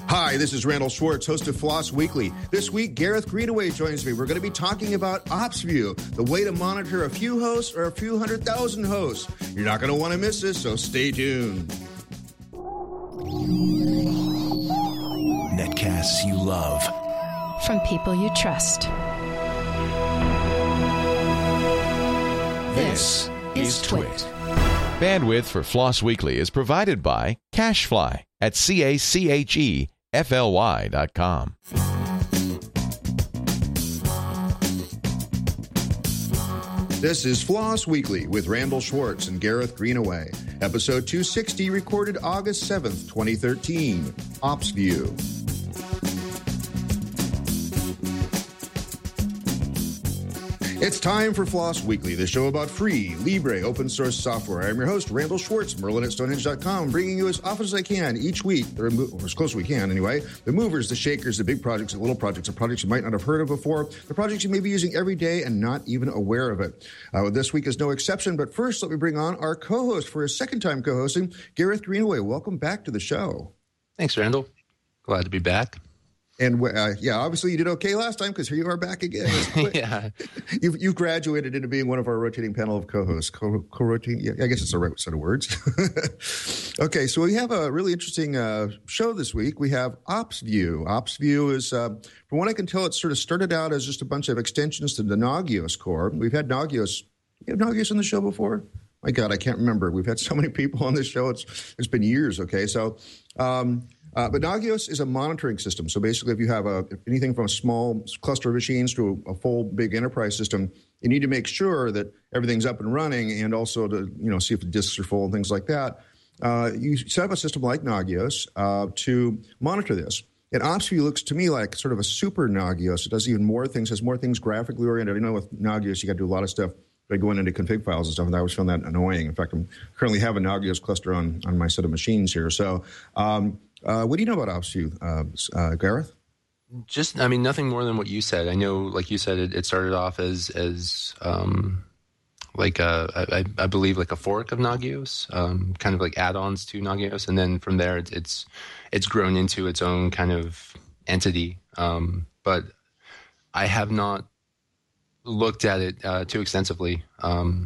Hi, this is Randall Schwartz, host of Floss Weekly. This week, Gareth Greenaway joins me. We're going to be talking about OpsView, the way to monitor a few hosts or a few 100,000 hosts. You're not going to want to miss this, so stay tuned. Netcasts you love. From people you trust. This is Twit. Bandwidth for Floss Weekly is provided by CacheFly at CacheFly.com. This is Floss Weekly with Randall Schwartz and Gareth Greenaway. Episode 260, recorded August 7th, 2013. OpsView. It's time for Floss Weekly, the show about free, libre, open source software. I'm your host, Randall Schwartz, Merlin at Stonehenge.com, bringing you as often as I can each week, or as close as we can anyway, the movers, the shakers, the big projects, the little projects, the projects you might not have heard of before, the projects you may be using every day and not even aware of it. This week is no exception, but first let me bring on our co-host for his second time co-hosting, Gareth Greenaway. Welcome back to the show. Thanks, Randall. Glad to be back. And obviously you did okay last time because here you are back again. Yeah, you've graduated into being one of our rotating panel of co-hosts. Co-rotating, yeah, I guess it's the right set of words. Okay, so we have a really interesting show this week. We have OpsView. OpsView is, from what I can tell, it sort of started out as just a bunch of extensions to the Nagios core. We've had Nagios. You have Nagios on the show before? My God, I can't remember. We've had so many people on this show. It's been years. Okay, so. But Nagios is a monitoring system. So basically, if you have anything from a small cluster of machines to a full big enterprise system, you need to make sure that everything's up and running, and also to see if the disks are full and things like that. You set up a system like Nagios to monitor this. And OpsView looks to me like sort of a super Nagios. It does even more things, has more things graphically oriented. I know with Nagios you got to do a lot of stuff by going into config files and stuff, and I always found that annoying. In fact, I currently have a Nagios cluster on my set of machines here. So what do you know about OpsView, Gareth? Nothing more than what you said. I know, like you said, it started off as I believe like a fork of Nagios, kind of like add-ons to Nagios, and then from there it's grown into its own kind of entity. But I have not looked at it too extensively. But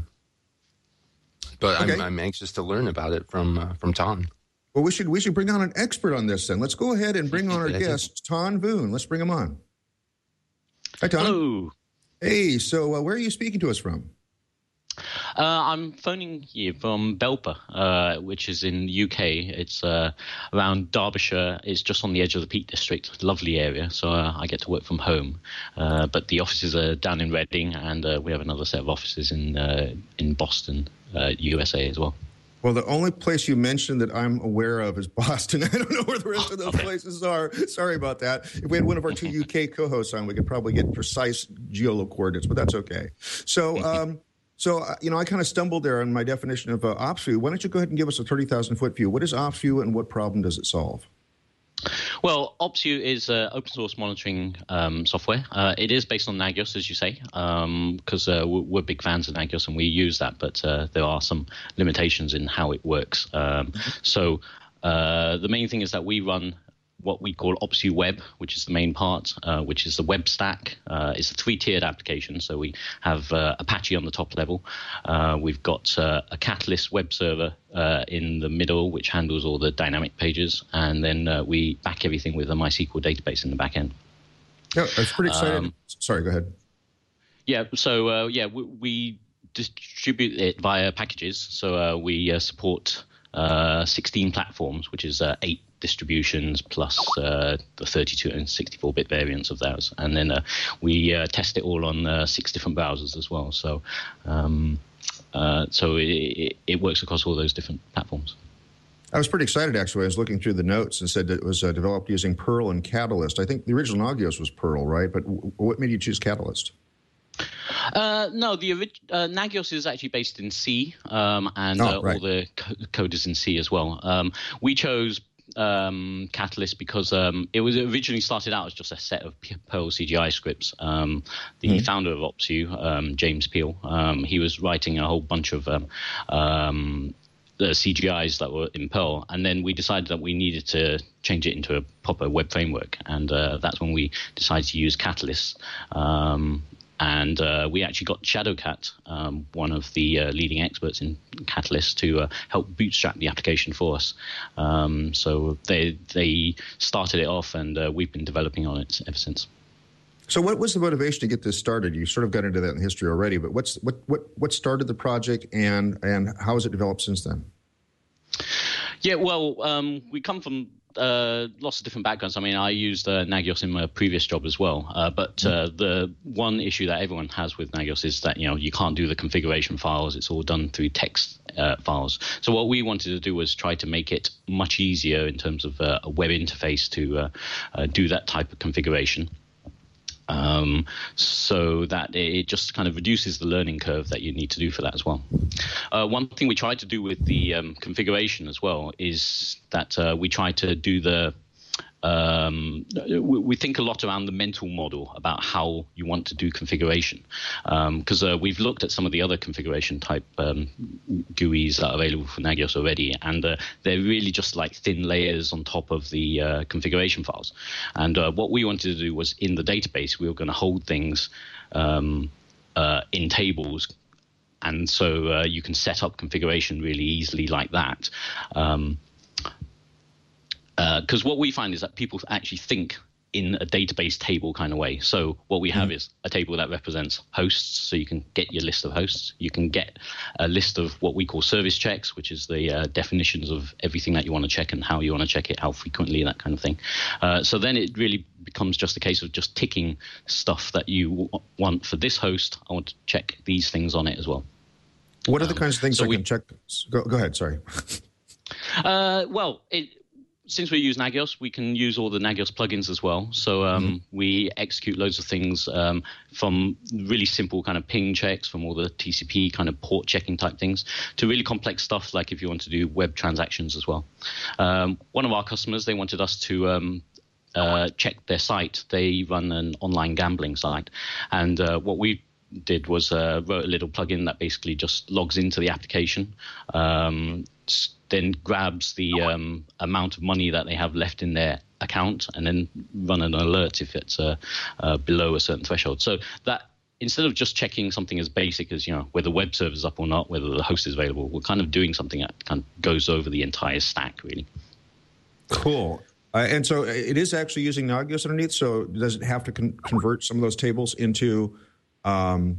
okay. I'm anxious to learn about it from Ton. Well, we should bring on an expert on this then. Let's go ahead and bring on our guest, Ton Voon. Let's bring him on. Hi, Ton. Hello. Hey, so where are you speaking to us from? I'm phoning you from Belper, which is in the UK. It's around Derbyshire. It's just on the edge of the Peak District. Lovely area, so I get to work from home. But the offices are down in Reading, and we have another set of offices in Boston, USA as well. Well, the only place you mentioned that I'm aware of is Boston. I don't know where the rest of those places are. Sorry about that. If we had one of our two UK co-hosts on, we could probably get precise geolocal coordinates, but that's okay. So, I kind of stumbled there on my definition of OpsView. Why don't you go ahead and give us a 30,000-foot view? What is OpsView and what problem does it solve? Well, OpsView is open source monitoring software. It is based on Nagios, as you say, because we're big fans of Nagios and we use that, but there are some limitations in how it works. So the main thing is that we run what we call OpsView Web, which is the main part, which is the web stack. It's a three-tiered application. So we have Apache on the top level. We've got a Catalyst web server in the middle, which handles all the dynamic pages. And then we back everything with a MySQL database in the back end. Yeah, that's pretty exciting. Sorry, go ahead. Yeah, so we distribute it via packages. So we support 16 platforms, which is 8 distributions plus the 32 and 64-bit variants of those. And then we test it all on 6 different browsers as well. So it works across all those different platforms. I was pretty excited, actually. I was looking through the notes and said that it was developed using Perl and Catalyst. I think the original Nagios was Perl, right? But what made you choose Catalyst? No, the Nagios is actually based in C, and all the code is in C as well. We chose Catalyst because it was originally started out as just a set of Perl CGI scripts. The founder of OpsView, James Peel, he was writing a whole bunch of the CGIs that were in Perl, and then we decided that we needed to change it into a proper web framework, and that's when we decided to use Catalyst. And we actually got Shadowcat, one of the leading experts in Catalyst, to help bootstrap the application for us. So they started it off, and we've been developing on it ever since. So what was the motivation to get this started? You sort of got into that in history already, but what started the project, and how has it developed since then? Yeah, well, we come from lots of different backgrounds. I mean, I used Nagios in my previous job as well. But the one issue that everyone has with Nagios is that, you can't do the configuration files. It's all done through text files. So what we wanted to do was try to make it much easier in terms of a web interface to do that type of configuration. So that it just kind of reduces the learning curve that you need to do for that as well. One thing we tried to do with the configuration as well is that we try to do we think a lot around the mental model about how you want to do configuration, because we've looked at some of the other configuration type GUIs that are available for Nagios already, and they're really just like thin layers on top of the configuration files. And what we wanted to do was, in the database, we were going to hold things in tables, and so you can set up configuration really easily like that. Because what we find is that people actually think in a database table kind of way. So what we have is a table that represents hosts, so you can get your list of hosts. You can get a list of what we call service checks, which is the definitions of everything that you want to check and how you want to check it, how frequently, that kind of thing. So then it really becomes just a case of just ticking stuff that you want for this host. I want to check these things on it as well. What are the kinds of things I can check? Go ahead, sorry. Since we use Nagios, we can use all the Nagios plugins as well. So we execute loads of things from really simple kind of ping checks, from all the TCP kind of port checking type things, to really complex stuff like if you want to do web transactions as well. One of our customers, they wanted us to check their site. They run an online gambling site. And what we did was wrote a little plugin that basically just logs into the application, then grabs the amount of money that they have left in their account, and then run an alert if it's below a certain threshold. So that instead of just checking something as basic as whether the web server is up or not, whether the host is available, we're kind of doing something that kind of goes over the entire stack, really. Cool. And so it is actually using Nagios underneath. So does it have to convert some of those tables into the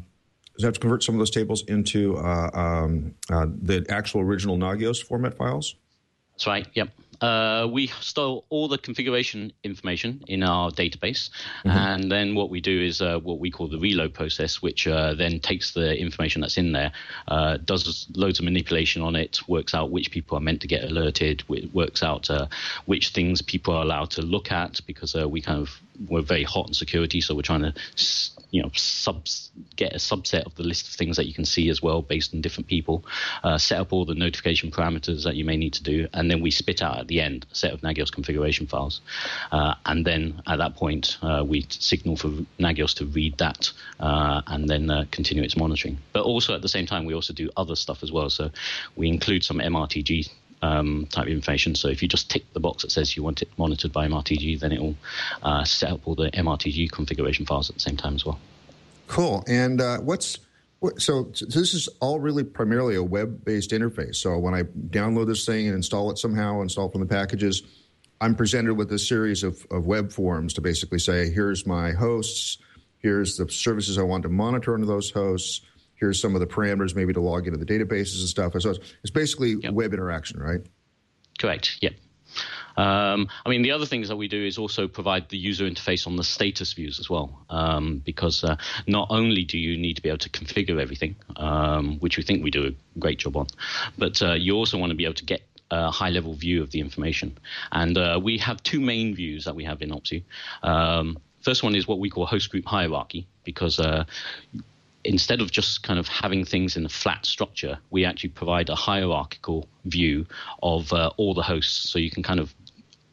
actual original Nagios format files? That's right, yep. We store all the configuration information in our database, and then what we do is what we call the reload process, which then takes the information that's in there, does loads of manipulation on it, works out which people are meant to get alerted, works out which things people are allowed to look at, because we're very hot on security, so we're trying to get a subset of the list of things that you can see as well based on different people, set up all the notification parameters that you may need to do, and then we spit out at the end a set of Nagios configuration files. And then at that point, we signal for Nagios to read that and then continue its monitoring. But also at the same time, we also do other stuff as well. So we include some MRTG type information. So if you just tick the box that says you want it monitored by MRTG, then it will set up all the MRTG configuration files at the same time as well. Cool. And so this is all really primarily a web-based interface. So when I download this thing and install it somehow, install from the packages, I'm presented with a series of web forms to basically say, here's my hosts, here's the services I want to monitor under those hosts, here's some of the parameters maybe to log into the databases and stuff. So it's basically web interaction, right? Correct, yep. The other things that we do is also provide the user interface on the status views as well, because not only do you need to be able to configure everything, which we think we do a great job on, but you also want to be able to get a high-level view of the information. And we have two main views that we have in Opsview. First one is what we call host group hierarchy, because instead of just kind of having things in a flat structure, we actually provide a hierarchical view of all the hosts. So you can kind of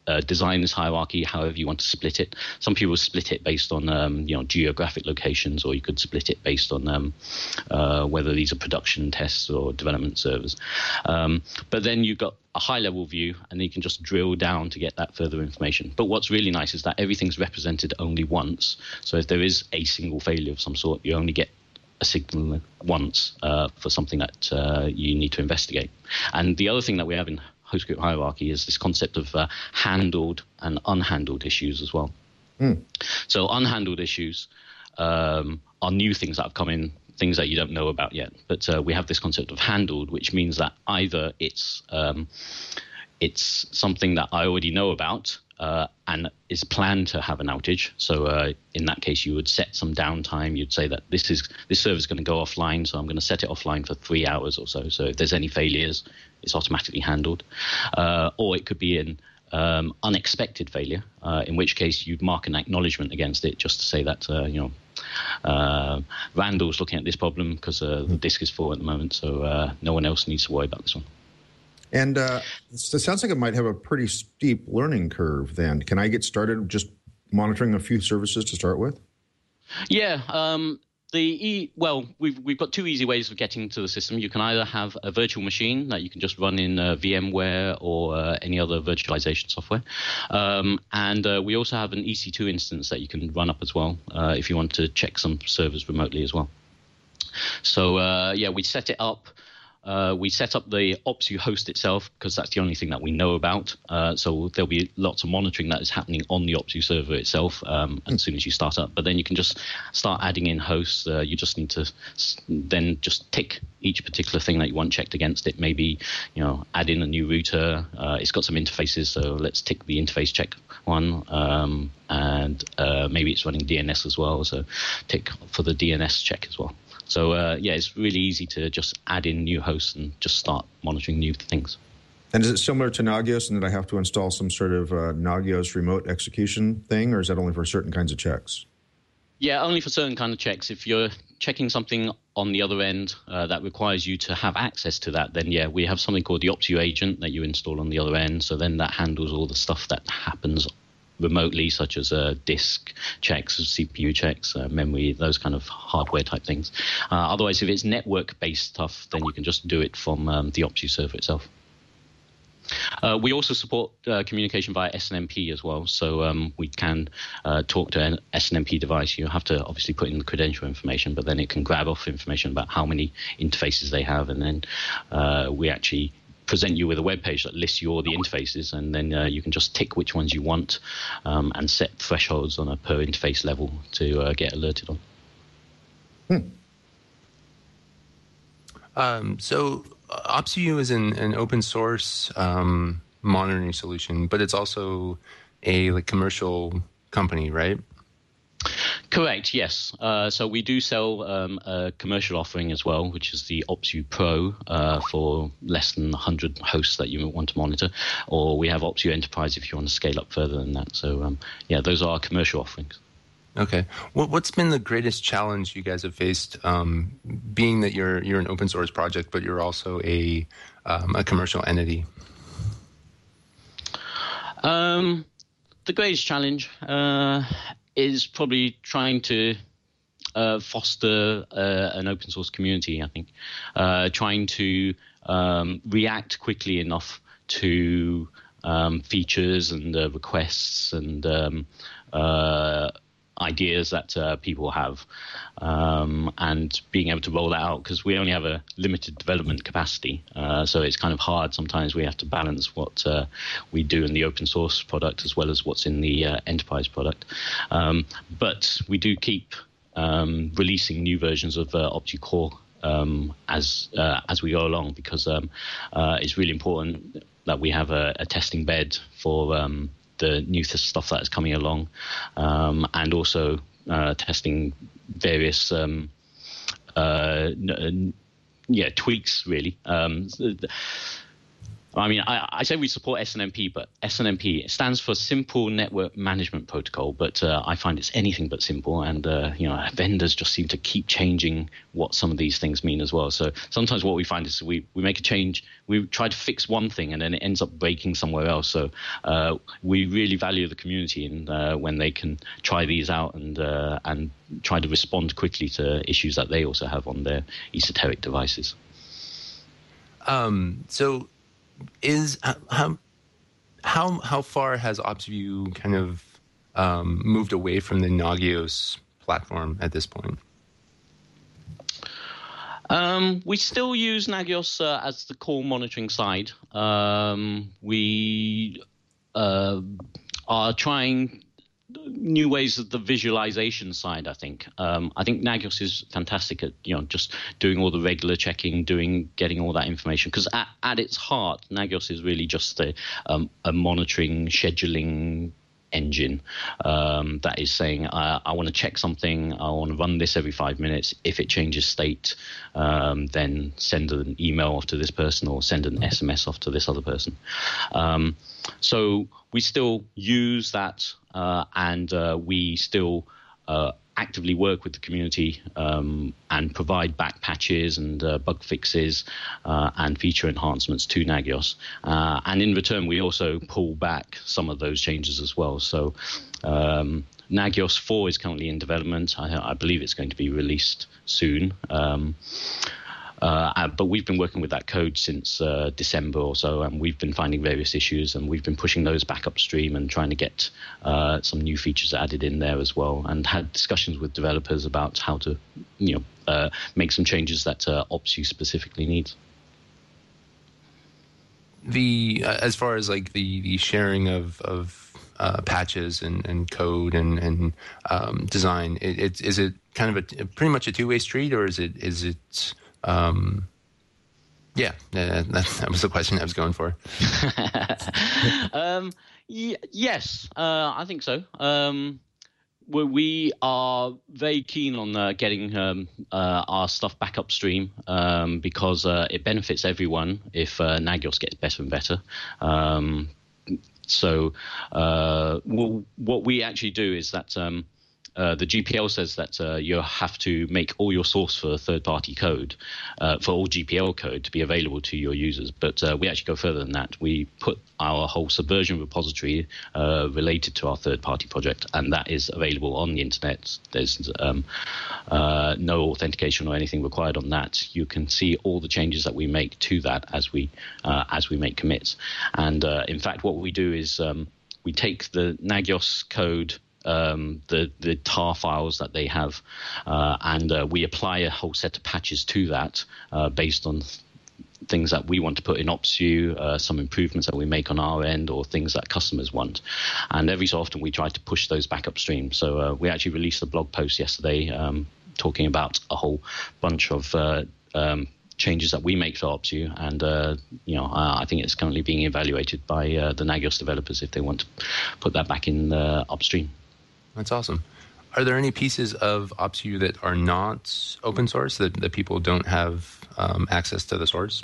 design this hierarchy however you want to split it. Some people split it based on geographic locations, or you could split it based on whether these are production tests or development servers. But then you've got a high-level view, and you can just drill down to get that further information. But what's really nice is that everything's represented only once. So if there is a single failure of some sort, you only get a signal once for something that you need to investigate. And the other thing that we have in host group hierarchy is this concept of handled and unhandled issues as well. So unhandled issues are new things that have come in, things that you don't know about yet. But we have this concept of handled, which means that either it's something that I already know about and is planned to have an outage. So in that case, you would set some downtime. You'd say that this server is going to go offline, so I'm going to set it offline for 3 hours or so. So if there's any failures, it's automatically handled. Or it could be an unexpected failure, in which case you'd mark an acknowledgement against it just to say that, Randall's looking at this problem because the disk is full at the moment, so no one else needs to worry about this one. And it sounds like it might have a pretty steep learning curve then. Can I get started just monitoring a few services to start with? Yeah. We've got two easy ways of getting to the system. You can either have a virtual machine that you can just run in VMware or any other virtualization software. And we also have an EC2 instance that you can run up as well if you want to check some servers remotely as well. So, we set it up. We set up the OpsView host itself because that's the only thing that we know about. So there'll be lots of monitoring that is happening on the OpsView server itself as soon as you start up. But then you can just start adding in hosts. You just need to then just tick each particular thing that you want checked against it. Maybe, add in a new router. It's got some interfaces, so let's tick the interface check one. And maybe it's running DNS as well, so tick for the DNS check as well. So, it's really easy to just add in new hosts and just start monitoring new things. And is it similar to Nagios in that I have to install some sort of Nagios remote execution thing, or is that only for certain kinds of checks? Yeah, only for certain kind of checks. If you're checking something on the other end that requires you to have access to that, then, we have something called the OpsView agent that you install on the other end. So then that handles all the stuff that happens remotely, such as disk checks, CPU checks, memory, those kind of hardware type things. Otherwise, if it's network-based stuff, then you can just do it from the OpsView server itself. We also support communication via SNMP as well, so we can talk to an SNMP device. You have to obviously put in the credential information, but then it can grab off information about how many interfaces they have, and then we actually present you with a web page that lists you all the interfaces, and then you can just tick which ones you want and set thresholds on a per interface level to get alerted on. So OpsView is an open source monitoring solution, but it's also a commercial company, right? Correct, yes. So we do sell a commercial offering as well, which is the OpsView Pro for less than 100 hosts that you want to monitor. Or we have OpsView Enterprise if you want to scale up further than that. So, those are our commercial offerings. Okay. What's been the greatest challenge you guys have faced, being that you're an open source project, but you're also a commercial entity? The greatest challenge is probably trying to foster an open source community, I think. Trying to react quickly enough to features and requests and ideas that people have, and being able to roll that out, because we only have a limited development capacity. So it's kind of hard. Sometimes we have to balance what we do in the open source product as well as what's in the enterprise product. But we do keep releasing new versions of OpsView Core as we go along, because it's really important that we have a testing bed for the new stuff that is coming along, and also testing various tweaks, really. I mean, I say we support SNMP, but SNMP stands for Simple Network Management Protocol. But I find it's anything but simple, and vendors just seem to keep changing what some of these things mean as well. So sometimes what we find is we make a change, we try to fix one thing, and then it ends up breaking somewhere else. So we really value the community and when they can try these out and try to respond quickly to issues that they also have on their esoteric devices. So. How far has OpsView kind of moved away from the Nagios platform at this point? We still use Nagios as the core monitoring side. We are trying new ways of the visualization side. I think Nagios is fantastic at just doing all the regular checking, getting all that information, because at its heart Nagios is really just a monitoring, scheduling engine that is saying I want to check something, I want to run this every 5 minutes. If it changes state, then send an email off to this person or send an SMS off to this other person. So we still use that, and we still actively work with the community and provide back patches and bug fixes and feature enhancements to Nagios. And in return, we also pull back some of those changes as well. So Nagios 4 is currently in development. I believe it's going to be released soon. But we've been working with that code since December or so, and we've been finding various issues, and we've been pushing those back upstream and trying to get some new features added in there as well, and had discussions with developers about how to, make some changes that OpsView specifically needs. As far as like the sharing of patches and code and design, is it kind of pretty much a two-way street, or is it? That was the question I was going for. Yes, I think so. We are very keen on getting our stuff back upstream because it benefits everyone if Nagios gets better and better. So what we actually do is that the GPL says that you have to make all your source for third-party code, for all GPL code to be available to your users. But we actually go further than that. We put our whole Subversion repository related to our third-party project, and that is available on the internet. There's no authentication or anything required on that. You can see all the changes that we make to that as we make commits. And in fact, what we do is we take the Nagios code, the tar files that they have, and we apply a whole set of patches to that based on things that we want to put in OpsView, some improvements that we make on our end, or things that customers want. And every so often we try to push those back upstream. So we actually released a blog post yesterday talking about a whole bunch of changes that we make for OpsView, and I think it's currently being evaluated by the Nagios developers if they want to put that back in upstream. That's awesome. Are there any pieces of OpsView that are not open source, that people don't have access to the source?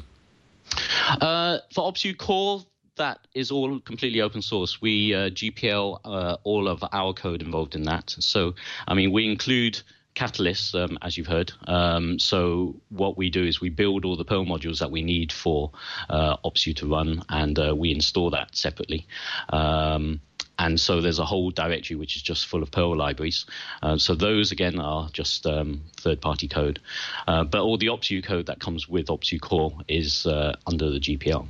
For OpsView Core, that is all completely open source. We GPL all of our code involved in that. So, I mean, we include Catalyst, as you've heard. So what we do is we build all the Perl modules that we need for OpsView to run, and we install that separately. And so there's a whole directory which is just full of Perl libraries. So those, again, are just third-party code. But all the OpsView code that comes with OpsView Core is under the GPL.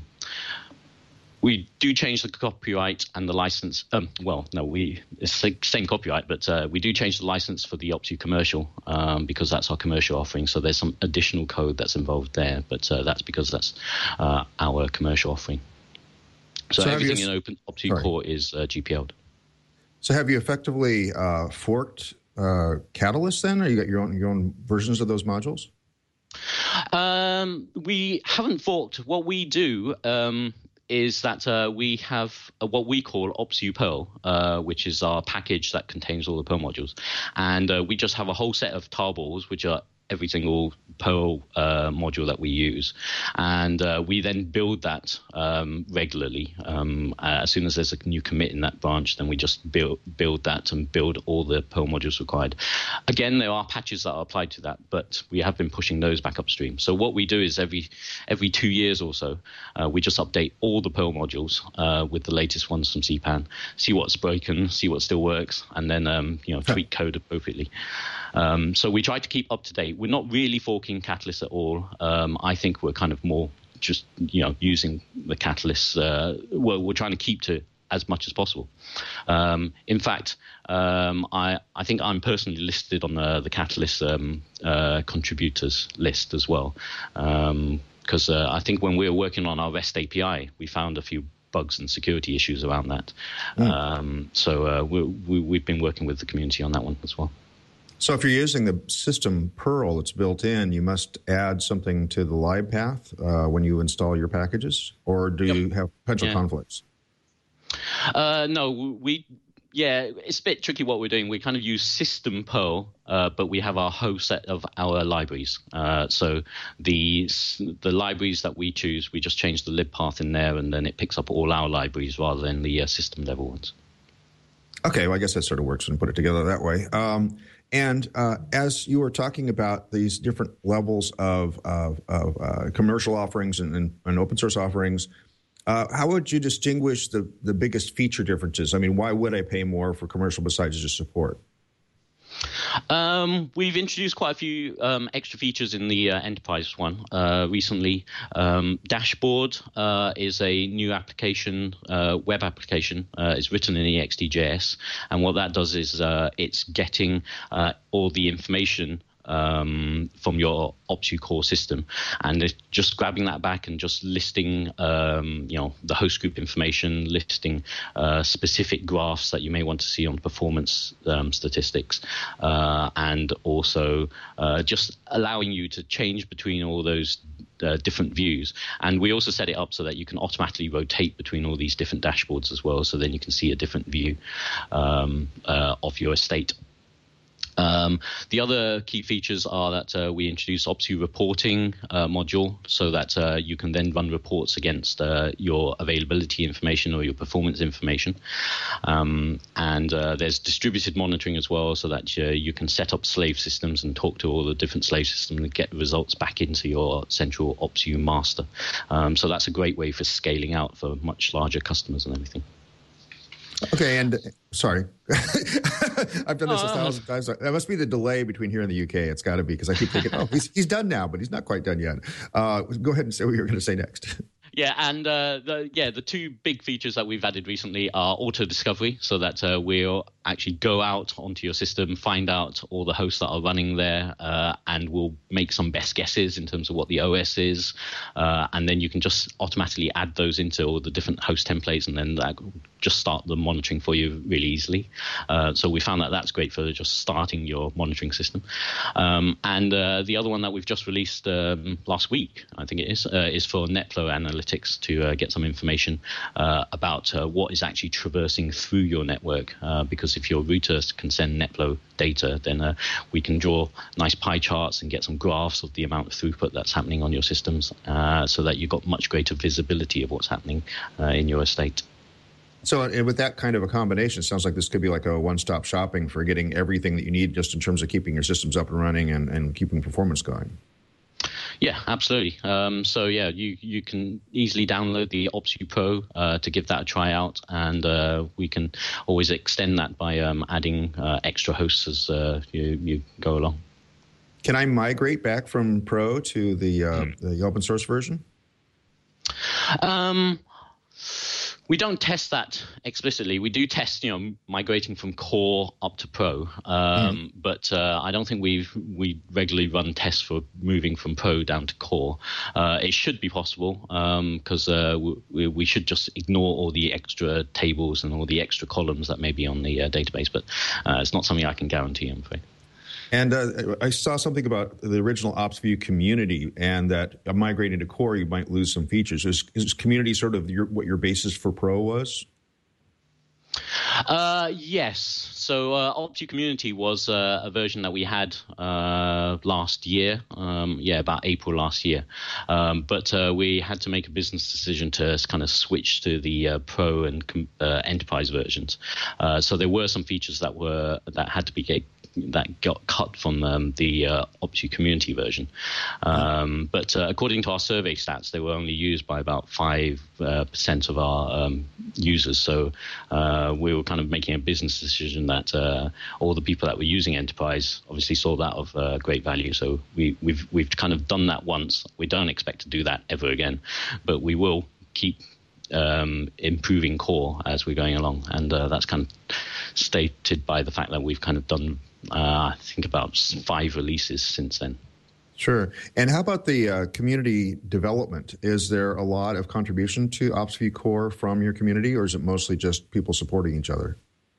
We do change the copyright and the license. It's the same copyright, but we do change the license for the OpsView commercial because that's our commercial offering. So there's some additional code that's involved there, but that's because that's our commercial offering. So everything in Open OpsView Core is GPL'd. So have you effectively forked Catalyst then, or you got your own versions of those modules? We haven't forked. What we do is that we have what we call OpsView Perl, which is our package that contains all the Perl modules. And we just have a whole set of tarballs, which are every single Perl module that we use. And we then build that regularly. As soon as there's a new commit in that branch, then we just build that and build all the Perl modules required. Again, there are patches that are applied to that, but we have been pushing those back upstream. So what we do is every 2 years or so, we just update all the Perl modules with the latest ones from CPAN, see what's broken, see what still works, and then tweak code appropriately. So we try to keep up to date. We're not really forking Catalyst at all. I think we're kind of more just using the Catalyst. We're trying to keep to as much as possible. In fact, I think I'm personally listed on the Catalyst contributors list as well, because I think when we were working on our REST API, we found a few bugs and security issues around that. So we've been working with the community on that one as well. So if you're using the system Perl that's built in, you must add something to the lib path when you install your packages, or do you have potential conflicts? No, it's a bit tricky what we're doing. We kind of use system Perl, but we have our whole set of our libraries. So the libraries that we choose, we just change the lib path in there, and then it picks up all our libraries rather than the system level ones. Okay, well, I guess that sort of works when you put it together that way. And as you were talking about these different levels of commercial offerings and open source offerings, how would you distinguish the biggest feature differences? I mean, why would I pay more for commercial besides just support? We've introduced quite a few extra features in the enterprise one recently. Dashboard is a new application, web application. It's written in EXT.js, and what that does is it's getting all the information from your OpsView core system, and it's just grabbing that back and just listing the host group information, listing specific graphs that you may want to see on performance statistics, and also just allowing you to change between all those different views. And we also set it up so that you can automatically rotate between all these different dashboards as well, so then you can see a different view of your estate. The other key features are that we introduce OpsView reporting module, so that you can then run reports against your availability information or your performance information. And there's distributed monitoring as well, so that you can set up slave systems and talk to all the different slave systems and get results back into your central OpsView master. So that's a great way for scaling out for much larger customers and everything. Okay, and sorry, I've done this 1,000 times. That must be the delay between here and the UK. It's got to be, because I keep thinking, he's done now, but he's not quite done yet. Go ahead and say what you were going to say next. Yeah, and the two big features that we've added recently are auto discovery, so that we'll actually go out onto your system, find out all the hosts that are running there, and we'll make some best guesses in terms of what the OS is, and then you can just automatically add those into all the different host templates, and then that just start the monitoring for you really easily. So we found that that's great for just starting your monitoring system. And the other one that we've just released last week, I think it is for NetFlow Analytics, to get some information about what is actually traversing through your network. Because if your router can send NetFlow data, then we can draw nice pie charts and get some graphs of the amount of throughput that's happening on your systems, so that you've got much greater visibility of what's happening in your estate. So with that kind of a combination, it sounds like this could be like a one-stop shopping for getting everything that you need just in terms of keeping your systems up and running and keeping performance going. Yeah, absolutely. So yeah, you can easily download the OpsView Pro to give that a try out, and we can always extend that by adding extra hosts as you go along. Can I migrate back from Pro to the open source version? We don't test that explicitly. We do test, migrating from core up to Pro, but I don't think we regularly run tests for moving from Pro down to core. It should be possible, because we should just ignore all the extra tables and all the extra columns that may be on the database, but it's not something I can guarantee, I'm afraid. And I saw something about the original OpsView community, and that migrating to core, you might lose some features. Is community sort of what your basis for Pro was? Yes. So Optio Community was a version that we had last year. About April last year. But we had to make a business decision to kind of switch to the Pro and Enterprise versions. So there were some features that had to be that got cut from the Optio Community version. But according to our survey stats, they were only used by about 5% of our users. So we were kind of making a business decision that all the people that were using Enterprise obviously saw that of great value. So we've kind of done that once. We don't expect to do that ever again, but we will keep improving core as we're going along. And that's kind of stated by the fact that we've kind of done I think about 5 releases since then. Sure. And how about the community development? Is there a lot of contribution to OpsView Core from your community, or is it mostly just people supporting each other?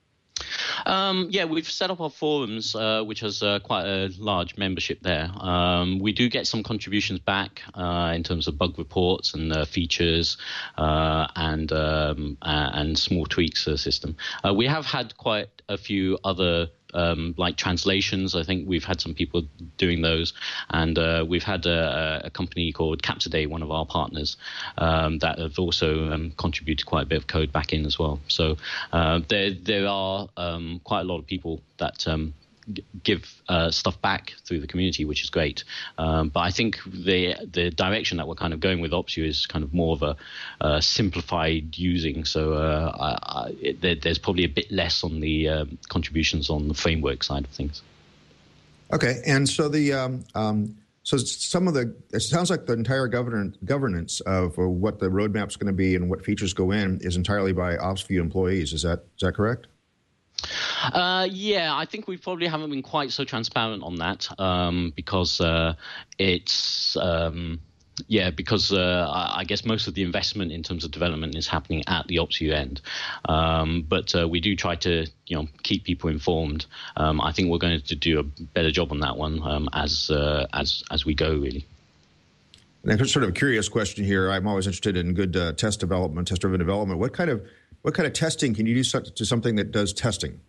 We've set up our forums, which has quite a large membership there. We do get some contributions back in terms of bug reports and features and small tweaks to the system. We have had quite a few other like translations. I think we've had some people doing those, and we've had a company called Captoday, one of our partners, that have also contributed quite a bit of code back in as well. So there are quite a lot of people that give stuff back through the community, which is great. But I think the direction that we're kind of going with Opsview is kind of more of a simplified using. So there's probably a bit less on the contributions on the framework side of things. Okay, and so so some of it sounds like the entire governance of what the roadmap's going to be and what features go in is entirely by Opsview employees. Is that correct? I think we probably haven't been quite so transparent on that because it's I guess most of the investment in terms of development is happening at the Opsview end. But we do try to keep people informed. I think we're going to do a better job on that one as we go, really. And a sort of a curious question here. I'm always interested in good test-driven development. What kind of testing can you do to something that does testing?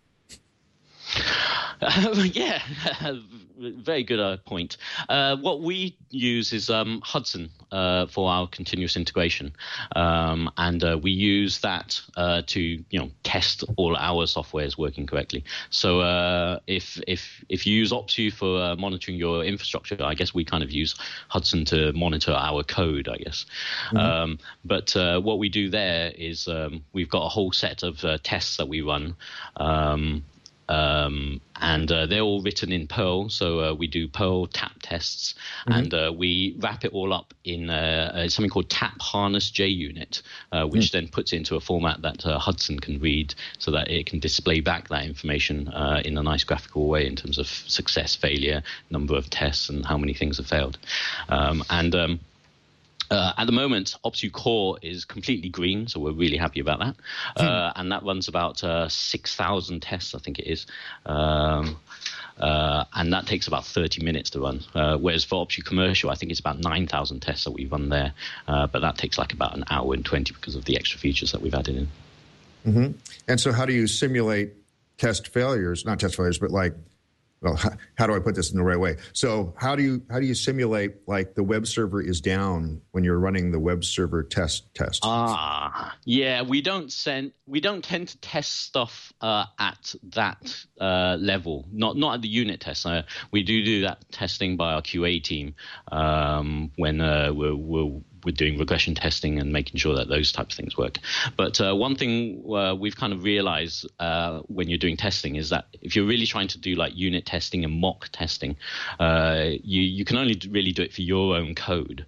Very good point. What we use is Hudson for our continuous integration, and we use that to test all our software is working correctly. So if you use Opsview for monitoring your infrastructure, I guess we kind of use Hudson to monitor our code, I guess. Mm-hmm. But what we do there is we've got a whole set of tests that we run. And they're all written in Perl, so we do Perl tap tests, mm-hmm. and we wrap it all up in something called tap harness JUnit, which then puts it into a format that Hudson can read so that it can display back that information in a nice graphical way in terms of success, failure, number of tests, and how many things have failed. At the moment, Opsview Core is completely green, so we're really happy about that. And that runs about 6,000 tests, I think it is. And that takes about 30 minutes to run. Whereas for Opsview Commercial, I think it's about 9,000 tests that we run there. But that takes like about an hour and 20 because of the extra features that we've added in. Mm-hmm. And so how do you simulate test failures? Not test failures, but how do I put this in the right way? So how do you simulate like the web server is down when you're running the web server test? We don't tend to test stuff at that level. Not at the unit test. We do that testing by our QA team when we're doing regression testing and making sure that those types of things work. But one thing we've kind of realized when you're doing testing is that if you're really trying to do like unit testing and mock testing, you can only really do it for your own code.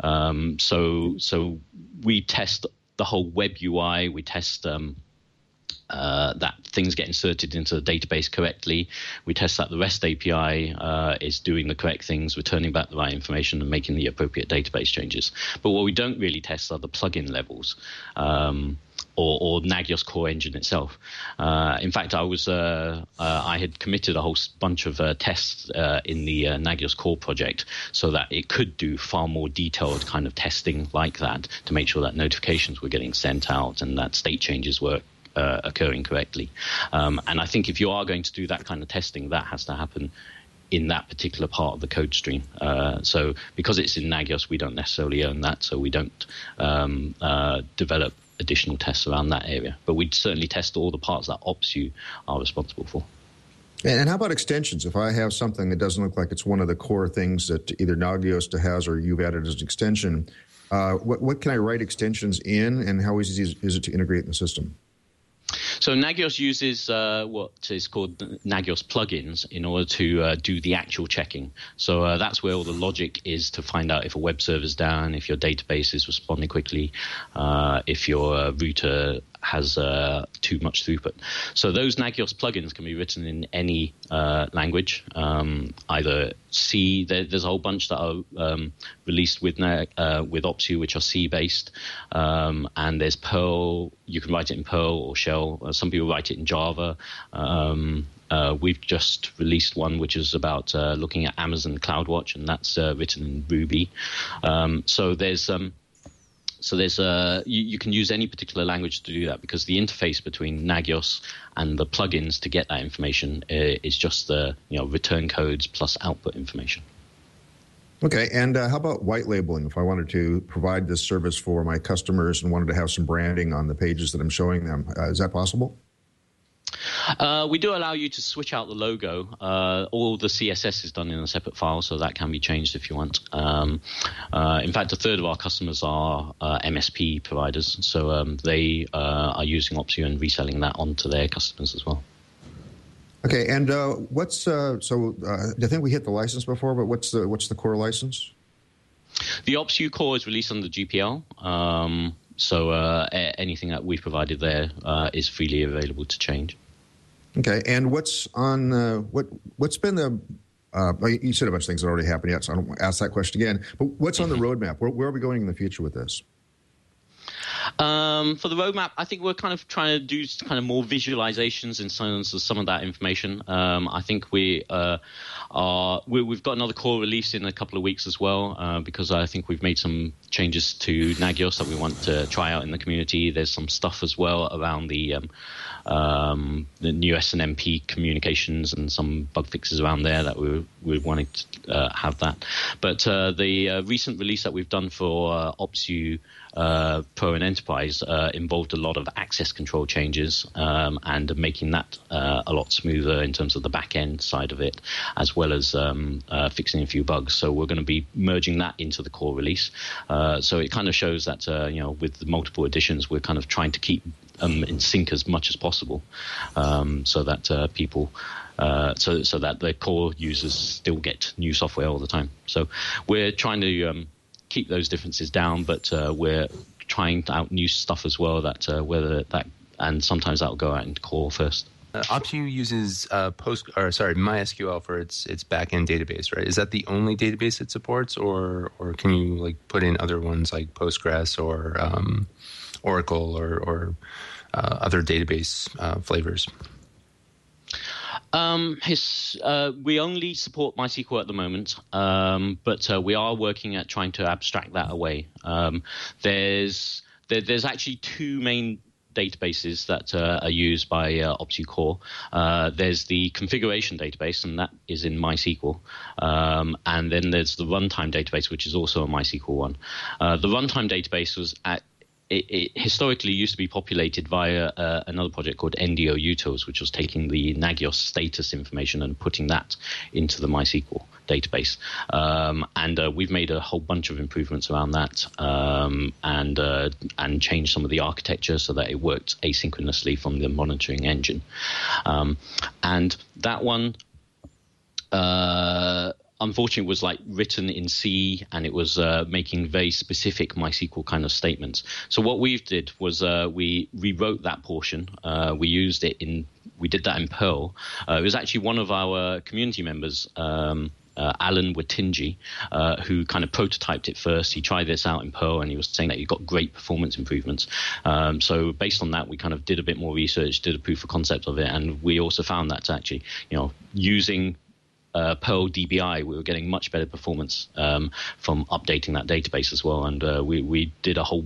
So we test the whole web UI. We test that things get inserted into the database correctly. We test that the REST API is doing the correct things, returning back the right information and making the appropriate database changes. But what we don't really test are the plugin levels or Nagios core engine itself. In fact, I had committed a whole bunch of tests in the Nagios core project so that it could do far more detailed kind of testing like that to make sure that notifications were getting sent out and that state changes were occurring correctly. And I think if you are going to do that kind of testing, that has to happen in that particular part of the code stream. So because it's in Nagios, we don't necessarily own that, so we don't develop additional tests around that area. But we certainly test all the parts that OpsView are responsible for. And how about extensions? If I have something that doesn't look like it's one of the core things that either Nagios has or you've added as an extension, what can I write extensions in, and how easy is it to integrate in the system? So Nagios uses what is called Nagios plugins in order to do the actual checking. So that's where all the logic is to find out if a web server's down, if your database is responding quickly, if your router has too much throughput. So those Nagios plugins can be written in any language, either C. There's a whole bunch that are released with OpsView, which are C-based, and there's Perl. You can write it in Perl or Shell. Some people write it in Java. We've just released one which is about looking at Amazon CloudWatch, and that's written in Ruby. So there's you can use any particular language to do that, because the interface between Nagios and the plugins to get that information is just the return codes plus output information. Okay, and how about white labeling? If I wanted to provide this service for my customers and wanted to have some branding on the pages that I'm showing them, is that possible? We do allow you to switch out the logo. All the CSS is done in a separate file, so that can be changed if you want. In fact, a third of our customers are MSP providers, so they are using OpsView and reselling that onto their customers as well. Okay, and I think we hit the license before, but what's the core license? The OpsView core is released under GPL. So anything that we've provided there is freely available to change. Okay, and what's on what's been the you said a bunch of things that already happened yet, so I don't want to ask that question again. But what's on the roadmap? Where are we going in the future with this? For the roadmap, I think we're kind of trying to do kind of more visualizations in some of that information. I think we've got another core release in a couple of weeks as well, because I think we've made some changes to Nagios that we want to try out in the community. There's some stuff as well around the new SNMP communications and some bug fixes around there that we wanted to have that. But the recent release that we've done for OpsView Pro and Enterprise involved a lot of access control changes and making that a lot smoother in terms of the back end side of it, as well as fixing a few bugs. So we're going to be merging that into the core release. So it kind of shows that with the multiple editions, we're kind of trying to keep in sync as much as possible, so that people. So that the core users still get new software all the time. So we're trying to keep those differences down, but we're trying out new stuff as well. And sometimes that'll go out into core first. OpsView uses MySQL for its backend database, right? Is that the only database it supports, or can you put in other ones like Postgres or Oracle or other database flavors? We only support MySQL at the moment, but we are working at trying to abstract that away. There's actually two main databases that are used by OpsView Core. There's the configuration database, and that is in MySQL. And then there's the runtime database, which is also a MySQL one. The runtime database was it historically used to be populated via another project called NDO Utils, which was taking the Nagios status information and putting that into the MySQL database. And we've made a whole bunch of improvements around that, and changed some of the architecture so that it worked asynchronously from the monitoring engine. And that one, unfortunately, was written in C, and it was making very specific MySQL kind of statements. So what we did was we rewrote that portion. We did that in Perl. It was actually one of our community members, Alan Watinji, who kind of prototyped it first. He tried this out in Perl, and he was saying that he got great performance improvements. So based on that, we kind of did a bit more research, did a proof of concept of it, and we also found that actually, using Perl DBI, we were getting much better performance from updating that database as well. And we did a whole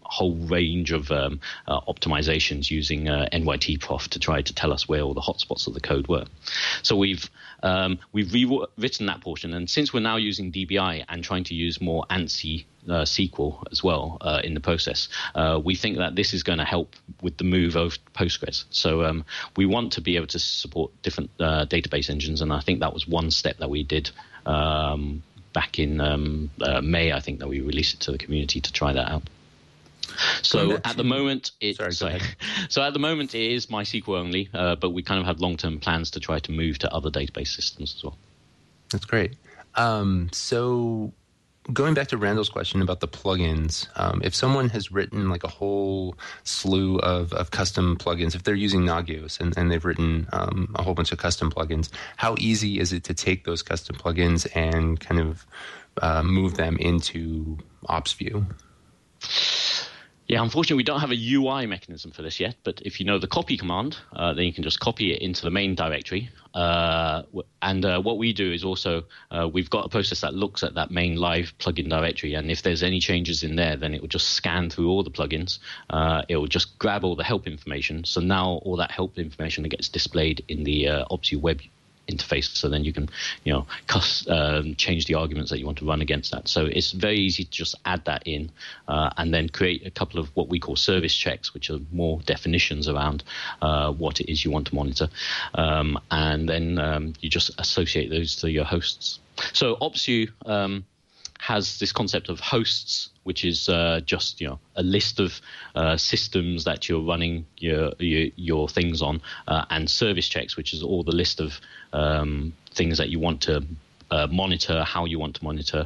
whole range of optimizations using NYT-Prof to try to tell us where all the hotspots of the code were. So we've rewritten that portion, and since we're now using DBI and trying to use more ANSI SQL as well in the process, we think that this is going to help with the move over to Postgres. So we want to be able to support different database engines, and I think that was one step that we did back in May, I think, that we released it to the community to try that out. So at the moment, it is MySQL only, but we kind of have long-term plans to try to move to other database systems as well. That's great. So going back to Randall's question about the plugins, if someone has written like a whole slew of custom plugins, if they're using Nagios and they've written a whole bunch of custom plugins, how easy is it to take those custom plugins and kind of move them into OpsView? Yeah, unfortunately, we don't have a UI mechanism for this yet, but if you know the copy command, then you can just copy it into the main directory. And what we do is also, we've got a process that looks at that main live plugin directory, and if there's any changes in there, then it will just scan through all the plugins. It will just grab all the help information. So now all that help information gets displayed in the OpsView web interface, so then you can change the arguments that you want to run against that. So it's very easy to just add that in and then create a couple of what we call service checks, which are more definitions around what it is you want to monitor, and then you just associate those to your hosts. So OpsView has this concept of hosts, which is just a list of systems that you're running your things on, and service checks, which is all the list of things that you want to monitor, how you want to monitor,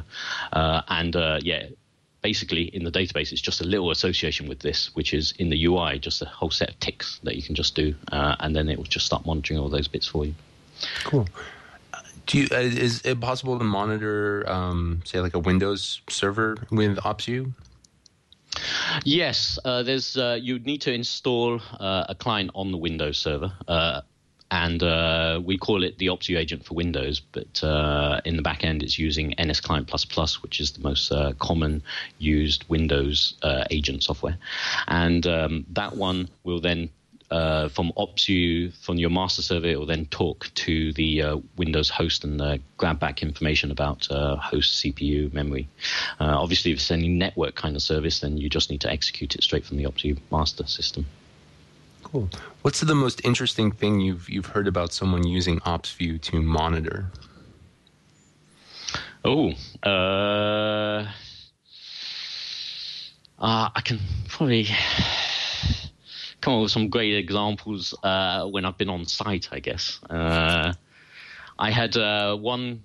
basically in the database it's just a little association with this, which is in the UI just a whole set of ticks that you can just do, and then it will just start monitoring all those bits for you. Cool. Is it possible to monitor, say, like a Windows server with OpsView? Yes, you'd need to install a client on the Windows server, and we call it the OpsView agent for Windows, but in the back end it's using NS Client++, which is the most common used Windows agent software. And that one will then from OpsView, from your master server, it will then talk to the Windows host and grab back information about host CPU memory. Obviously, if it's any network kind of service, then you just need to execute it straight from the OpsView master system. Cool. What's the most interesting thing you've heard about someone using OpsView to monitor? I can probably come up with some great examples when I've been on site, I guess. I had one.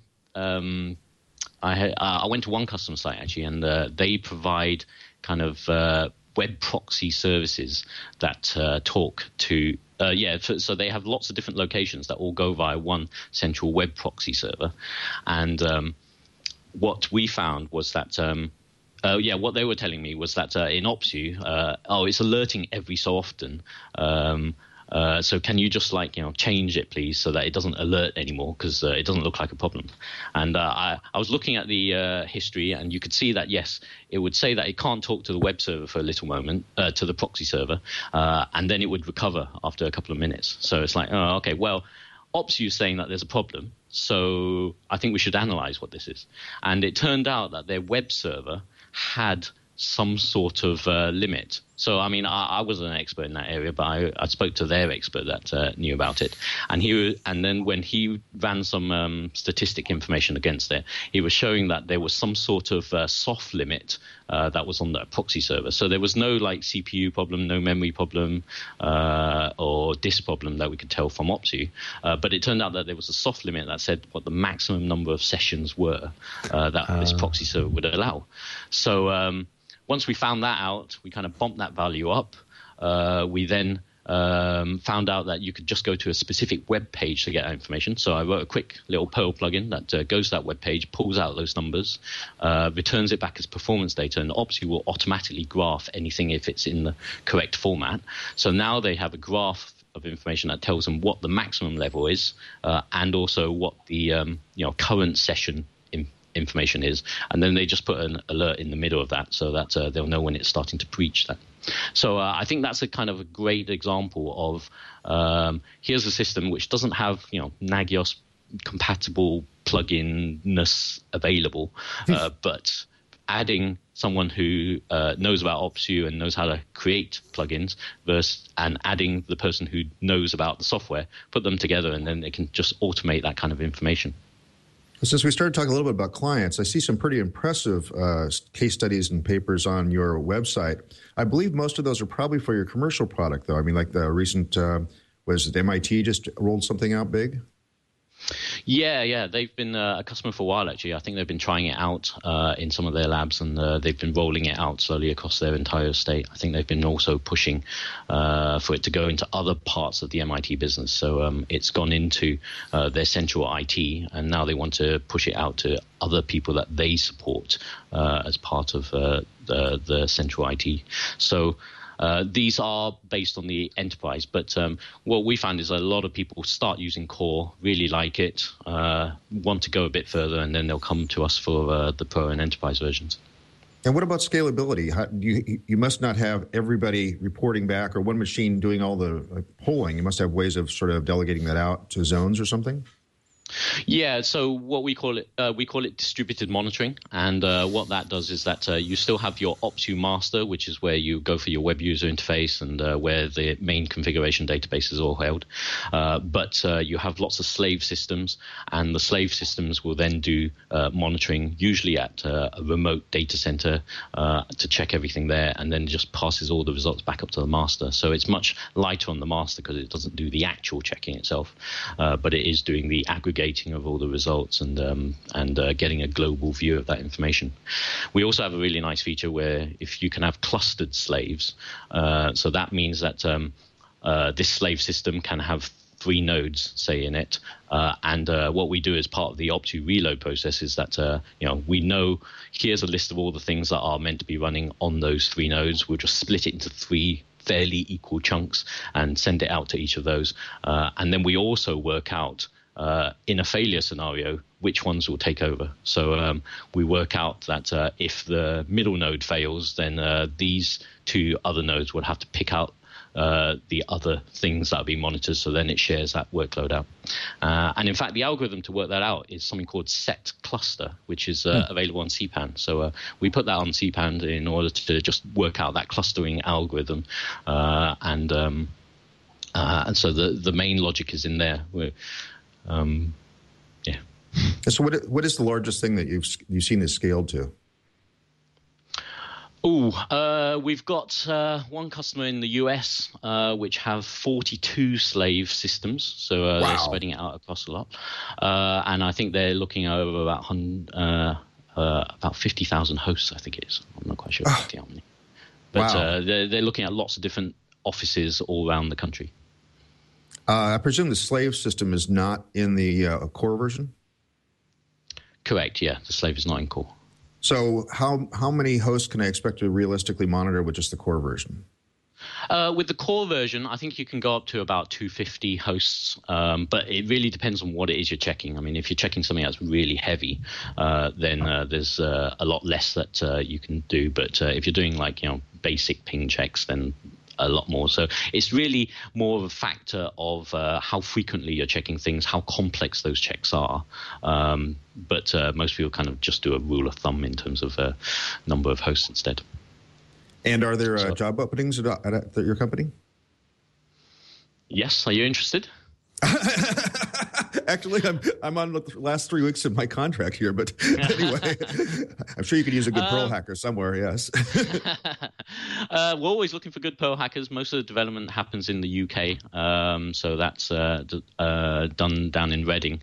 I went to one customer site actually, and they provide kind of web proxy services that talk to. So they have lots of different locations that all go via one central web proxy server, and what we found was that. What they were telling me was that in OpsView, it's alerting every so often. So can you just change it, please, so that it doesn't alert anymore, because it doesn't look like a problem. And I was looking at the history, and you could see that, yes, it would say that it can't talk to the web server for a little moment, to the proxy server, and then it would recover after a couple of minutes. So it's like, oh, okay, well, OpsView is saying that there's a problem, so I think we should analyze what this is. And it turned out that their web server had some sort of limit. So, I mean, I wasn't an expert in that area, but I spoke to their expert that knew about it. And then when he ran some statistic information against it, he was showing that there was some sort of soft limit that was on the proxy server. So there was no CPU problem, no memory problem, or disk problem that we could tell from OpsView. But it turned out that there was a soft limit that said what the maximum number of sessions were that this proxy server would allow. So once we found that out, we kind of bumped that value up. We then found out that you could just go to a specific web page to get that information. So I wrote a quick little Perl plugin that goes to that web page, pulls out those numbers, returns it back as performance data, and OpsView will automatically graph anything if it's in the correct format. So now they have a graph of information that tells them what the maximum level is, and also what the current session information is, and then they just put an alert in the middle of that so that they'll know when it's starting to breach that. So I think that's a kind of a great example of here's a system which doesn't have Nagios compatible plugin-ness available, but adding someone who knows about OpsView and knows how to create plugins and adding the person who knows about the software, put them together, and then they can just automate that kind of information. Since we started talking a little bit about clients, I see some pretty impressive case studies and papers on your website. I believe most of those are probably for your commercial product, though. I mean, like the recent, was it MIT just rolled something out big? Yeah. They've been a customer for a while, actually. I think they've been trying it out in some of their labs, and they've been rolling it out slowly across their entire estate. I think they've been also pushing for it to go into other parts of the MIT business. So it's gone into their central IT, and now they want to push it out to other people that they support as part of the central IT. So these are based on the enterprise, but what we find is a lot of people start using Core, really like it, want to go a bit further, and then they'll come to us for the Pro and Enterprise versions. And what about scalability? You must not have everybody reporting back or one machine doing all the polling. You must have ways of sort of delegating that out to zones or something? Yeah, so what we call it distributed monitoring, and what that does is that you still have your OpsView master, which is where you go for your web user interface and where the main configuration database is all held. But you have lots of slave systems, and the slave systems will then do monitoring, usually at a remote data center, to check everything there, and then just passes all the results back up to the master. So it's much lighter on the master because it doesn't do the actual checking itself, but it is doing the aggregating of all the results and getting a global view of that information. We also have a really nice feature where if you can have clustered slaves, so that means that this slave system can have 3 nodes, say, in it, and what we do as part of the OpsView reload process is that we know here's a list of all the things that are meant to be running on those 3 nodes. We'll just split it into 3 fairly equal chunks and send it out to each of those, and then we also work out in a failure scenario which ones will take over. So we work out that if the middle node fails, then these 2 other nodes would have to pick out the other things that are being monitored, so then it shares that workload out. And in fact, the algorithm to work that out is something called set cluster, which is available on CPAN. So we put that on CPAN in order to just work out that clustering algorithm, and so the main logic is in there. Yeah. So what is the largest thing that you've seen this scaled to? We've got one customer in the US which have 42 slave systems, so wow. They're spreading it out across a lot, and I think they're looking over about 50,000 hosts. I think it is. I'm not quite sure exactly how many, but wow. They're looking at lots of different offices all around the country. I presume the slave system is not in the Core version? Correct, yeah. The slave is not in Core. So how many hosts can I expect to realistically monitor with just the Core version? With the Core version, I think you can go up to about 250 hosts, but it really depends on what it is you're checking. I mean, if you're checking something that's really heavy, then there's a lot less that you can do. But if you're doing basic ping checks, then a lot more. So it's really more of a factor of how frequently you're checking things, how complex those checks are. But most people kind of just do a rule of thumb in terms of number of hosts instead. And are there job openings at your company? Yes. Are you interested? Actually, I'm on the last 3 weeks of my contract here, but anyway, I'm sure you could use a good Perl hacker somewhere, yes. We're always looking for good Perl hackers. Most of the development happens in the UK, so that's done down in Reading.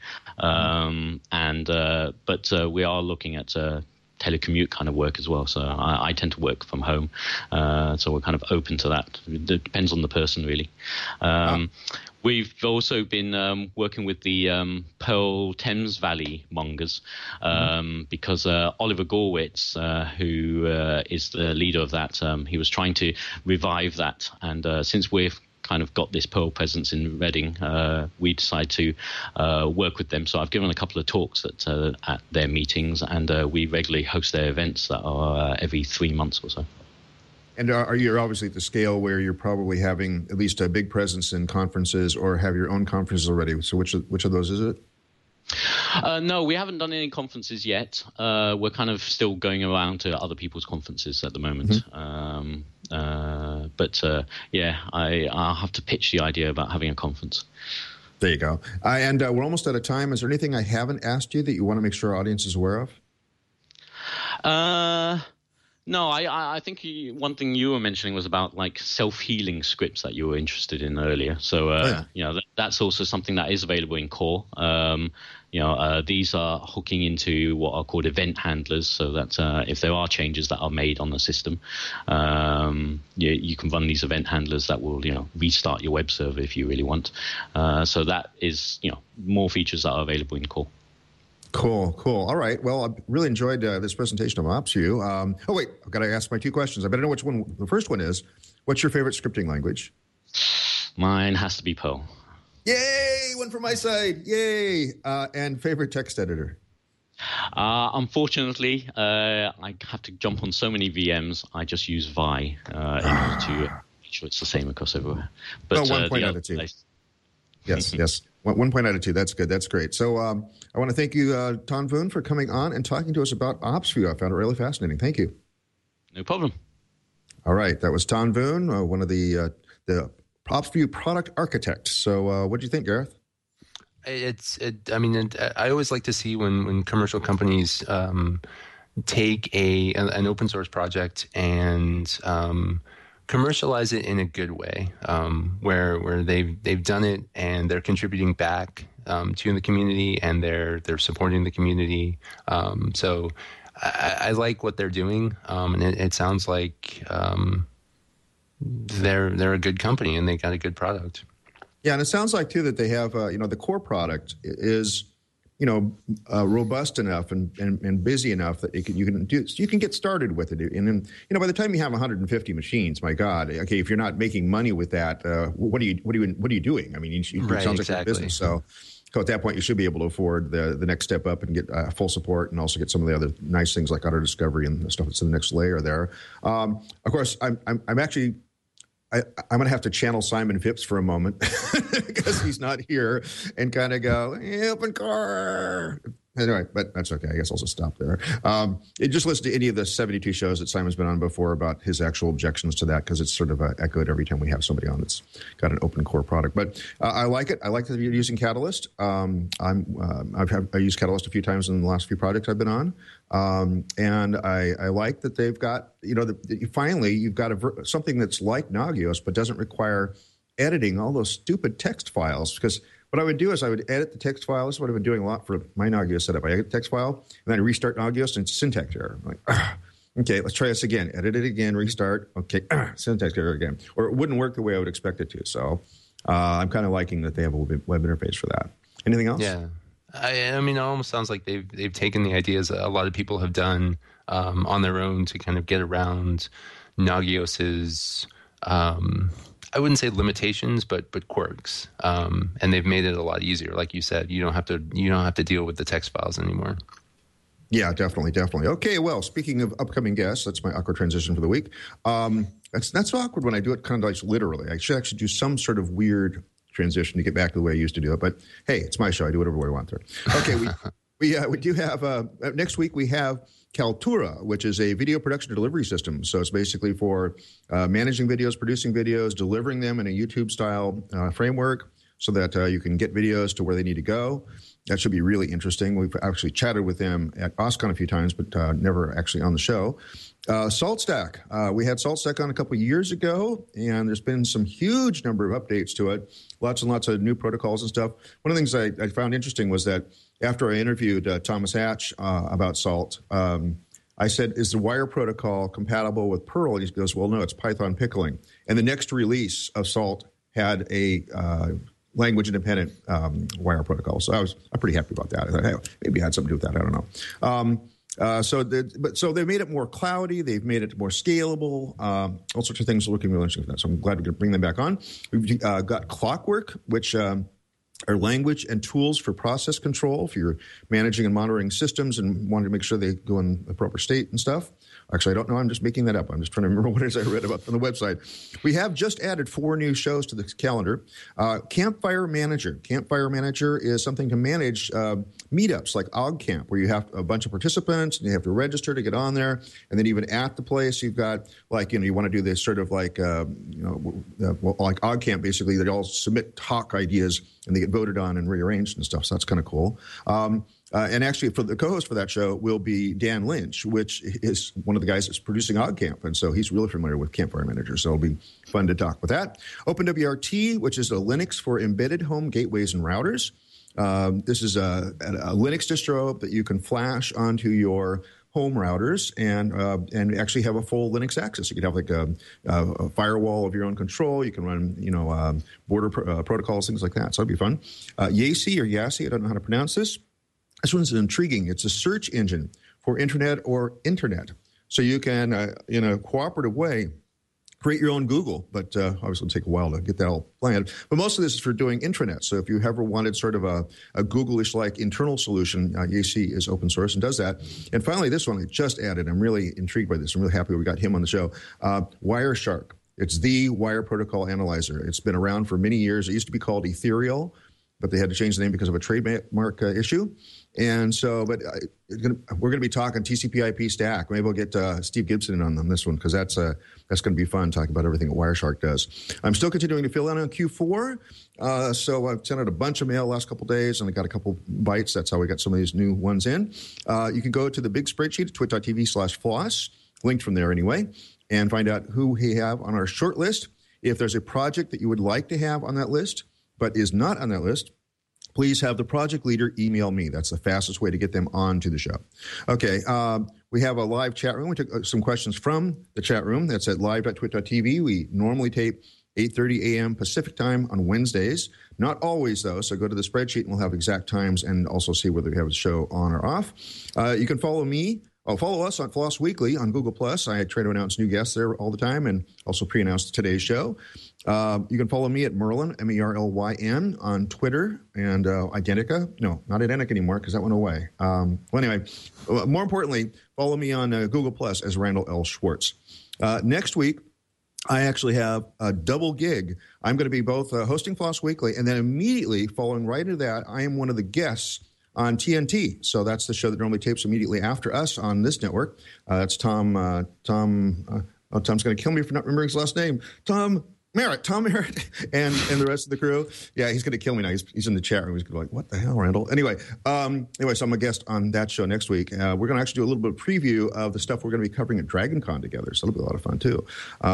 But we are looking at telecommute kind of work as well. So I tend to work from home, so we're kind of open to that. It depends on the person, really. We've also been working with the Perl Thames Valley mongers because Oliver Gorwitz, who is the leader of that, he was trying to revive that. And since we're kind of got this Perl presence in Reading, we decided to work with them. So I've given a couple of talks at their meetings, and we regularly host their events that are every 3 months or so. And are you obviously at the scale where you're probably having at least a big presence in conferences or have your own conferences already? So which of those is it? No, we haven't done any conferences yet. We're kind of still going around to other people's conferences at the moment. Mm-hmm. But I'll have to pitch the idea about having a conference. There you go. And we're almost out of time. Is there anything I haven't asked you that you want to make sure our audience is aware of? No, I think one thing you were mentioning was about like self-healing scripts that you were interested in earlier. So, that's also something that is available in Core. These are hooking into what are called event handlers, so that if there are changes that are made on the system, you can run these event handlers that will, restart your web server if you really want. So that is, more features that are available in Core. Cool. All right. Well, I really enjoyed this presentation of OpsView. I've got to ask my 2 questions. I better know which one. The first one is, what's your favorite scripting language? Mine has to be Perl. Yay! One from my side. Yay! And favorite text editor? Unfortunately, I have to jump on so many VMs. I just use Vi in order to make sure it's the same across everywhere. But 1 point out of 2. Yes. 1 point out of 2. That's good. That's great. So I want to thank you, Tan Vuong, for coming on and talking to us about OpsView. I found it really fascinating. Thank you. No problem. All right. That was Tan Vuong, one of the OpsView product architects. So what do you think, Gareth? I always like to see when commercial companies take an open source project and commercialize it in a good way, where they've done it and they're contributing back to the community and they're supporting the community. So I like what they're doing, and it sounds like they're a good company and they got a good product. Yeah, and it sounds like too that they have the core product is robust enough and busy enough that you can get started with it. And then, by the time you have 150 machines, my God, okay, if you're not making money with that, what are you doing? I mean, it sounds like a business. So at that point, you should be able to afford the next step up and get full support, and also get some of the other nice things like auto discovery and the stuff that's in the next layer there. Of course, I'm actually. I'm going to have to channel Simon Phipps for a moment because he's not here and kind of go, open core. Anyway, but that's okay. I guess I'll just stop there. Just listen to any of the 72 shows that Simon's been on before about his actual objections to that, because it's sort of echoed every time we have somebody on that's got an open core product. But I like it. I like that you're using Catalyst. I used Catalyst a few times in the last few projects I've been on. And I like that they've got, finally you've got something that's like Nagios, but doesn't require editing all those stupid text files. Because what I would do is I would edit the text file. This is what I've been doing a lot for my Nagios setup. I edit the text file, and then I restart Nagios, and it's syntax error. I'm like, okay, let's try this again. Edit it again, restart. Okay, syntax error again. Or it wouldn't work the way I would expect it to. So I'm kind of liking that they have a web interface for that. Anything else? Yeah. It almost sounds like they've taken the ideas that a lot of people have done on their own to kind of get around Nagios's I wouldn't say limitations, but quirks, and they've made it a lot easier. Like you said, you don't have to deal with the text files anymore. Yeah, definitely. Okay, well, speaking of upcoming guests, that's my awkward transition for the week. That's awkward when I do it kind of like literally. I should actually do some sort of weird transition to get back to the way I used to do it. But hey, it's my show. I do whatever I want to. Okay, we do have next week we have Kaltura, which is a video production delivery system. So it's basically for managing videos, producing videos, delivering them in a YouTube-style framework so that you can get videos to where they need to go. That should be really interesting. We've actually chatted with them at OSCON a few times, but never actually on the show. SaltStack. We had SaltStack on a couple of years ago, and there's been some huge number of updates to it, lots and lots of new protocols and stuff. One of the things I found interesting was that after I interviewed Thomas Hatch about Salt, I said, is the wire protocol compatible with Perl? And he goes, well, no, it's Python pickling. And the next release of Salt had a language-independent wire protocol. So I'm pretty happy about that. I thought, hey, maybe it had something to do with that. I don't know. So they've made it more cloudy. They've made it more scalable. All sorts of things are looking really interesting for that. So I'm glad we could bring them back on. We've got Clockwork, which are language and tools for process control if you're managing and monitoring systems and wanting to make sure they go in the proper state and stuff. Actually, I don't know. I'm just making that up. I'm just trying to remember what it is I read about on the website. We have just added 4 new shows to the calendar. Campfire Manager. Campfire Manager is something to manage meetups like OggCamp, where you have a bunch of participants and you have to register to get on there. And then even at the place, you've got you want to do this sort of like OggCamp, basically. They all submit talk ideas and they get voted on and rearranged and stuff. So that's kind of cool. And actually, for the co-host for that show will be Dan Lynch, which is one of the guys that's producing OggCamp. And so he's really familiar with Campfire Manager. So it'll be fun to talk with that. OpenWRT, which is a Linux for embedded home gateways and routers. This is a Linux distro that you can flash onto your home routers and actually have a full Linux access. You can have like a firewall of your own control. You can run, border protocols, things like that. So it'd be fun. Yacc, I don't know how to pronounce this. This one's intriguing. It's a search engine for internet or internet. So you can, in a cooperative way, create your own Google, but obviously it'll take a while to get that all planned. But most of this is for doing intranet. So if you ever wanted sort of a Google-ish-like internal solution, Yacc is open source and does that. And finally, this one I just added. I'm really intrigued by this. I'm really happy we got him on the show. Wireshark. It's the wire protocol analyzer. It's been around for many years. It used to be called Ethereal, but they had to change the name because of a trademark issue. And so, but we're going to be talking TCP/IP stack. Maybe we'll get Steve Gibson in on this one because that's going to be fun talking about everything that Wireshark does. I'm still continuing to fill in on Q4. So I've sent out a bunch of mail the last couple of days, and I got a couple bites. That's how we got some of these new ones in. You can go to the big spreadsheet at twit.tv/floss, linked from there anyway, and find out who we have on our short list. If there's a project that you would like to have on that list but is not on that list, please have the project leader email me. That's the fastest way to get them onto the show. Okay, we have a live chat room. We took some questions from the chat room. That's at live.twit.tv. We normally tape 8:30 a.m. Pacific time on Wednesdays. Not always, though, so go to the spreadsheet and we'll have exact times and also see whether we have a show on or off. You can follow me. Follow us on Floss Weekly on Google+. I try to announce new guests there all the time and also pre-announce today's show. You can follow me at Merlin, Merlyn, on Twitter and Identica. No, not Identica anymore because that went away. Well, anyway, more importantly, follow me on Google+ as Randall L. Schwartz. Next week, I actually have a double gig. I'm going to be both hosting Floss Weekly, and then immediately following right into that, I am one of the guests on TNT. So that's the show that normally tapes immediately after us on this network. That's Tom. Tom's going to kill me for not remembering his last name. Tom Merritt, and the rest of the crew. Yeah, he's going to kill me now. He's in the chat room. He's going to be like, what the hell, Randall? Anyway, so I'm a guest on that show next week. We're going to actually do a little bit of preview of the stuff we're going to be covering at DragonCon together. So it'll be a lot of fun, too.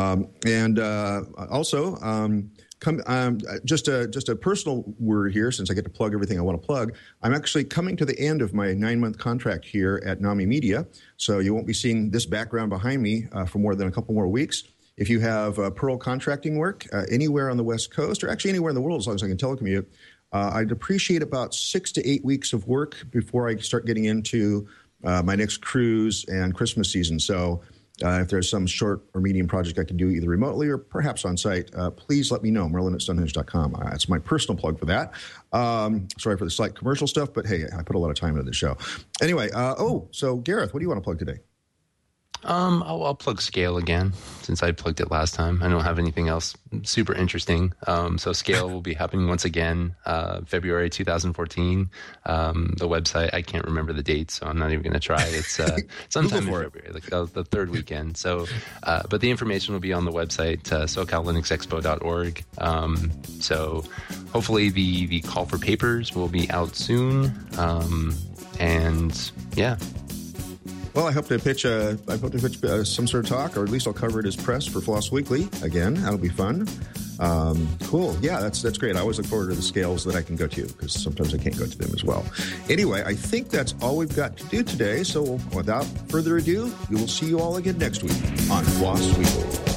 Just a personal word here, since I get to plug everything I want to plug. I'm actually coming to the end of my 9-month contract here at NAMI Media, so you won't be seeing this background behind me for more than a couple more weeks. If you have Perl contracting work anywhere on the West Coast, or actually anywhere in the world, as long as I can telecommute, I'd appreciate about 6 to 8 weeks of work before I start getting into my next cruise and Christmas season. So if there's some short or medium project I can do either remotely or perhaps on site, please let me know, merlyn@stonehenge.com. That's my personal plug for that. Sorry for the slight commercial stuff, but hey, I put a lot of time into the show. Anyway, so Gareth, what do you want to plug today? I'll plug Scale again, since I plugged it last time. I don't have anything else super interesting. So Scale will be happening once again, February 2014. The website, I can't remember the date, so I'm not even going to try. It's sometime in February, like the third weekend. So, but the information will be on the website, SoCalLinuxExpo.org. So hopefully the call for papers will be out soon. And yeah. Well, I hope to pitch some sort of talk, or at least I'll cover it as press for Floss Weekly again. That'll be fun. Cool. Yeah, that's great. I always look forward to the scales that I can go to, because sometimes I can't go to them as well. Anyway, I think that's all we've got to do today. So without further ado, we will see you all again next week on Floss Weekly.